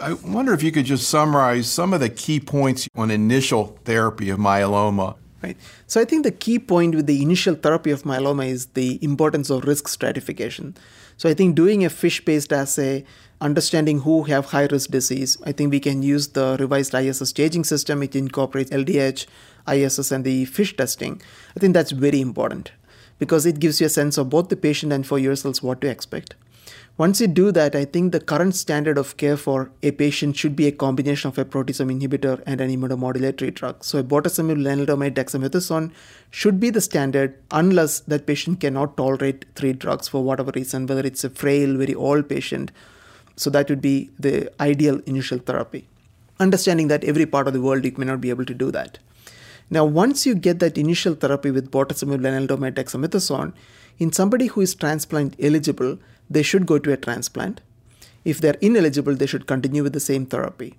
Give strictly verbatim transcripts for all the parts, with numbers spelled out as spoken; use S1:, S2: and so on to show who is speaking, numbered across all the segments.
S1: I wonder if you could just summarize some of the key points on initial therapy of myeloma.
S2: Right. So I think the key point with the initial therapy of myeloma is the importance of risk stratification. So I think doing a FISH-based assay, understanding who have high-risk disease, I think we can use the revised I S S staging system, which incorporates L D H, I S S, and the FISH testing. I think that's very important because it gives you a sense of both the patient and for yourselves what to expect. Once you do that, I think the current standard of care for a patient should be a combination of a proteasome inhibitor and an immunomodulatory drug. So a bortezomib, lenalidomide, dexamethasone should be the standard unless that patient cannot tolerate three drugs for whatever reason, whether it's a frail, very old patient. So that would be the ideal initial therapy. Understanding that every part of the world you may not be able to do that. Now, once you get that initial therapy with bortezomib, lenalidomide, dexamethasone, in somebody who is transplant eligible, they should go to a transplant. If they're ineligible, they should continue with the same therapy.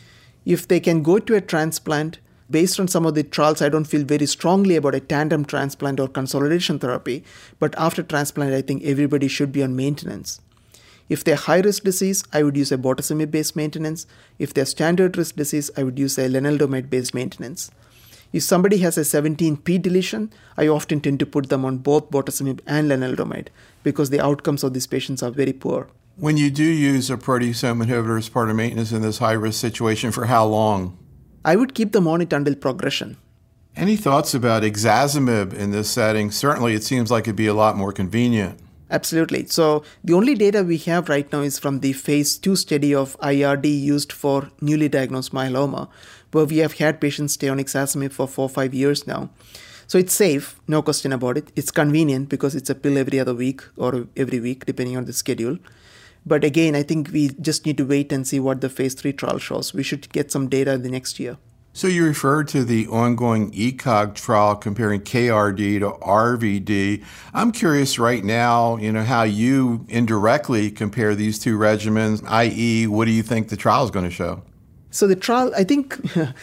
S2: If they can go to a transplant, based on some of the trials, I don't feel very strongly about a tandem transplant or consolidation therapy, but after transplant, I think everybody should be on maintenance. If they're high-risk disease, I would use a bortezomib-based maintenance. If they're standard-risk disease, I would use a lenalidomide-based maintenance. If somebody has a seventeen p deletion, I often tend to put them on both bortezomib and lenalidomide because the outcomes of these patients are very poor.
S1: When you do use a proteasome inhibitor as part of maintenance in this high-risk situation, for how long?
S2: I would keep them on it until progression.
S1: Any thoughts about ixazomib in this setting? Certainly it seems like it'd be a lot more convenient.
S2: Absolutely. So the only data we have right now is from the phase two study of I R D used for newly diagnosed myeloma, where we have had patients stay on ixazomib for four or five years now. So it's safe, no question about it. It's convenient because it's a pill every other week or every week, depending on the schedule. But again, I think we just need to wait and see what the phase three trial shows. We should get some data the next year.
S1: So you referred to the ongoing E C O G trial comparing K R D to R V D. I'm curious right now, you know, how you indirectly compare these two regimens, that is, what do you think the trial is going to show?
S2: So the trial, I think,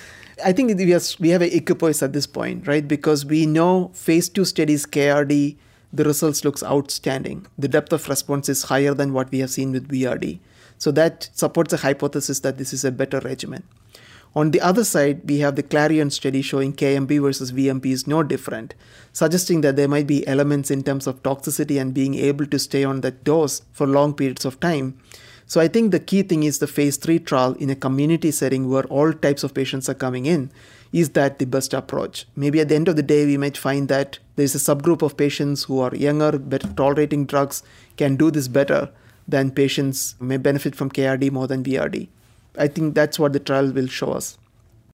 S2: I think we, are, we have an equipoise at this point, right? Because we know phase two studies K R D, the results looks outstanding. The depth of response is higher than what we have seen with V R D. So that supports the hypothesis that this is a better regimen. On the other side, we have the Clarion study showing K M B versus V M P is no different, suggesting that there might be elements in terms of toxicity and being able to stay on that dose for long periods of time. So I think the key thing is the phase three trial in a community setting where all types of patients are coming in. Is that the best approach? Maybe at the end of the day, we might find that there's a subgroup of patients who are younger, better tolerating drugs, can do this better than patients may benefit from K R D more than V R D. I think that's what the trial will show us.